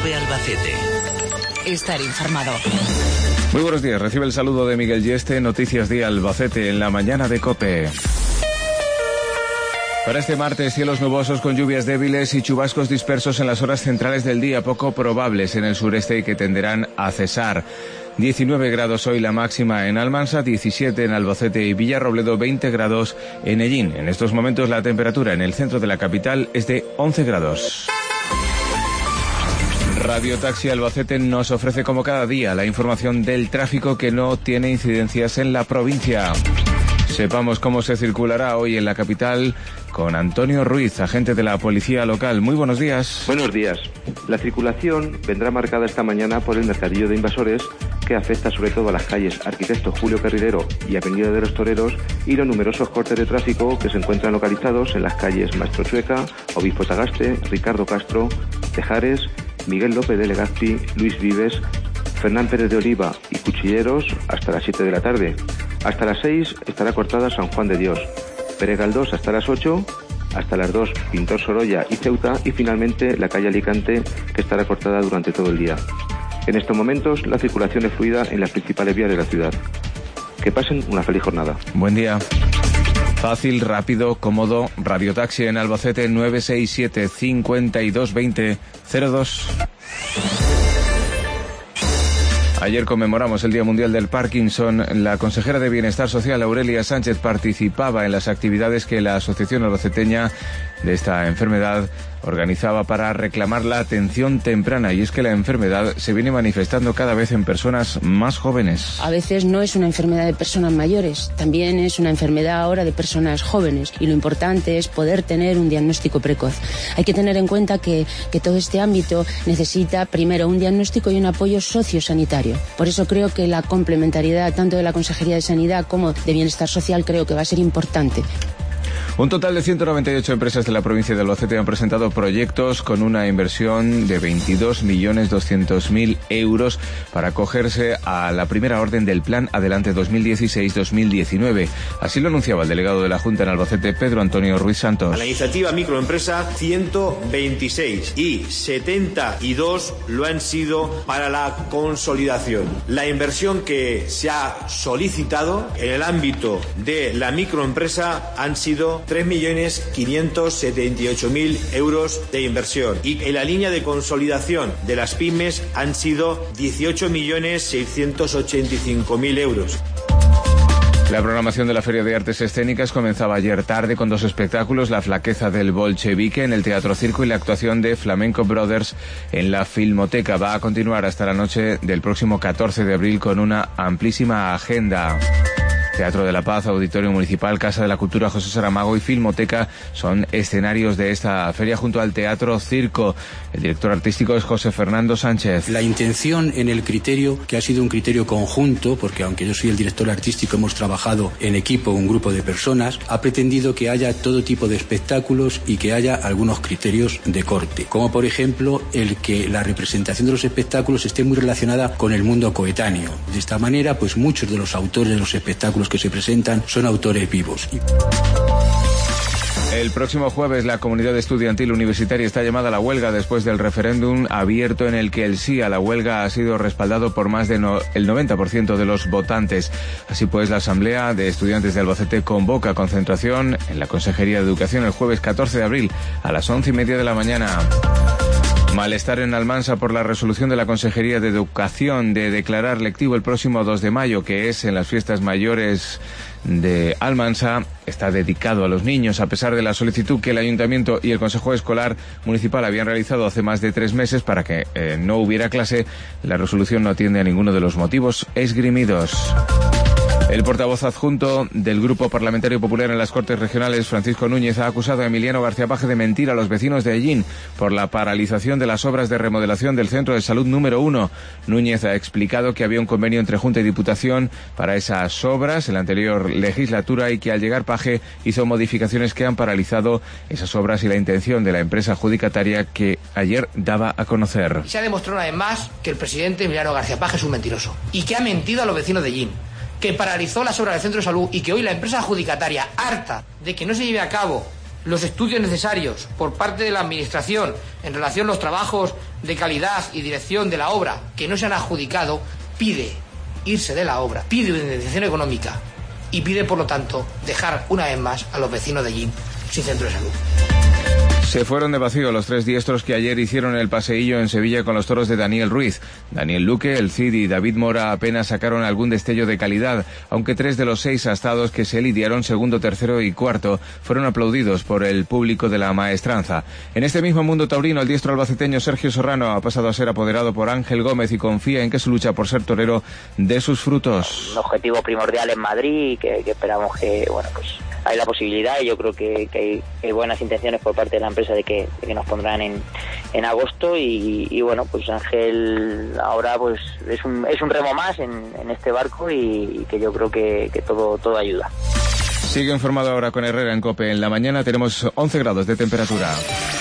COPE Albacete. Estar informado. Muy buenos días, recibe el saludo de Miguel Yeste, Noticias Día Albacete en la mañana de COPE. Para este martes, cielos nubosos con lluvias débiles y chubascos dispersos en las horas centrales del día, poco probables en el sureste y que tenderán a cesar. 19 grados hoy la máxima en Almansa, 17 en Albacete y Villarrobledo, 20 grados en Hellín. En estos momentos la temperatura en el centro de la capital es de 11 grados. Radio Taxi Albacete nos ofrece como cada día la información del tráfico que no tiene incidencias en la provincia. Sepamos cómo se circulará hoy en la capital con Antonio Ruiz, agente de la policía local. Muy buenos días. Buenos días. La circulación vendrá marcada esta mañana por el mercadillo de Invasores, que afecta sobre todo a las calles Arquitecto Julio Carrilero y Avenida de los Toreros, y los numerosos cortes de tráfico que se encuentran localizados en las calles Maestro Chueca, Obispo Tagaste, Ricardo Castro, Tejares, Miguel López de Legazpi, Luis Vives, Fernán Pérez de Oliva y Cuchilleros hasta las 7 de la tarde. Hasta las 6 estará cortada San Juan de Dios, Pérez Galdós hasta las 8, hasta las 2 Pintor Sorolla y Ceuta, y finalmente la calle Alicante, que estará cortada durante todo el día. En estos momentos la circulación es fluida en las principales vías de la ciudad. Que pasen una feliz jornada. Buen día. Fácil, rápido, cómodo. Radiotaxi en Albacete 967 52 20 02. Ayer conmemoramos el Día Mundial del Parkinson. La consejera de Bienestar Social, Aurelia Sánchez, participaba en las actividades que la Asociación Albaceteña de esta enfermedad organizaba para reclamar la atención temprana, y es que la enfermedad se viene manifestando cada vez en personas más jóvenes. A veces no es una enfermedad de personas mayores, también es una enfermedad ahora de personas jóvenes, y lo importante es poder tener un diagnóstico precoz. Hay que tener en cuenta que todo este ámbito necesita primero un diagnóstico y un apoyo sociosanitario. Por eso creo que la complementariedad tanto de la Consejería de Sanidad como de Bienestar Social creo que va a ser importante. Un total de 198 empresas de la provincia de Albacete han presentado proyectos con una inversión de 22.200.000 euros para acogerse a la primera orden del Plan Adelante 2016-2019. Así lo anunciaba el delegado de la Junta en Albacete, Pedro Antonio Ruiz Santos. A la iniciativa microempresa 126 y 72 lo han sido para la consolidación. La inversión que se ha solicitado en el ámbito de la microempresa han sido 3.578.000 euros de inversión, y en la línea de consolidación de las pymes han sido 18.685.000 euros. La programación de la Feria de Artes Escénicas comenzaba ayer tarde con dos espectáculos: La flaqueza del bolchevique en el Teatro Circo y la actuación de Flamenco Brothers en la Filmoteca. Va a continuar hasta la noche del próximo 14 de abril con una amplísima agenda. Teatro de la Paz, Auditorio Municipal, Casa de la Cultura José Saramago y Filmoteca son escenarios de esta feria junto al Teatro Circo. El director artístico es José Fernando Sánchez. La intención en el criterio, que ha sido un criterio conjunto, porque aunque yo soy el director artístico, hemos trabajado en equipo, un grupo de personas, ha pretendido que haya todo tipo de espectáculos y que haya algunos criterios de corte, como por ejemplo el que la representación de los espectáculos esté muy relacionada con el mundo coetáneo. De esta manera, pues muchos de los autores de los espectáculos que se presentan son autores vivos. El próximo jueves la comunidad estudiantil universitaria está llamada a la huelga después del referéndum abierto en el que el sí a la huelga ha sido respaldado por más del 90% de los votantes. Así pues, la Asamblea de Estudiantes de Albacete convoca concentración en la Consejería de Educación el jueves 14 de abril a las 11:30 de la mañana. Malestar en Almansa por la resolución de la Consejería de Educación de declarar lectivo el próximo 2 de mayo, que es en las fiestas mayores de Almansa. Está dedicado a los niños, a pesar de la solicitud que el Ayuntamiento y el Consejo Escolar Municipal habían realizado hace más de 3 meses para que no hubiera clase. La resolución no atiende a ninguno de los motivos esgrimidos. El portavoz adjunto del Grupo Parlamentario Popular en las Cortes Regionales, Francisco Núñez, ha acusado a Emiliano García Paje de mentir a los vecinos de Hellín por la paralización de las obras de remodelación del Centro de Salud número 1. Núñez ha explicado que había un convenio entre Junta y Diputación para esas obras en la anterior legislatura y que al llegar Paje hizo modificaciones que han paralizado esas obras y la intención de la empresa adjudicataria que ayer daba a conocer. Se ha demostrado además que el presidente Emiliano García Paje es un mentiroso y que ha mentido a los vecinos de Hellín, que paralizó las obras del centro de salud y que hoy la empresa adjudicataria, harta de que no se lleve a cabo los estudios necesarios por parte de la Administración en relación a los trabajos de calidad y dirección de la obra que no se han adjudicado, pide irse de la obra, pide una indemnización económica y pide, por lo tanto, dejar una vez más a los vecinos de allí sin centro de salud. Se fueron de vacío los 3 diestros que ayer hicieron el paseillo en Sevilla con los toros de Daniel Ruiz. Daniel Luque, El Cid y David Mora apenas sacaron algún destello de calidad, aunque 3 de los 6 astados que se lidiaron segundo, tercero y cuarto fueron aplaudidos por el público de la maestranza. En este mismo mundo taurino, el diestro albaceteño Sergio Serrano ha pasado a ser apoderado por Ángel Gómez y confía en que su lucha por ser torero dé sus frutos. Un objetivo primordial en Madrid, que esperamos que, bueno, pues hay la posibilidad, y yo creo que hay buenas intenciones por parte de la empresa de que nos pondrán en agosto y bueno, pues Ángel ahora pues es un remo más en este barco y que yo creo que todo ayuda. Sigue informado ahora con Herrera en COPE. En la mañana tenemos 11 grados de temperatura.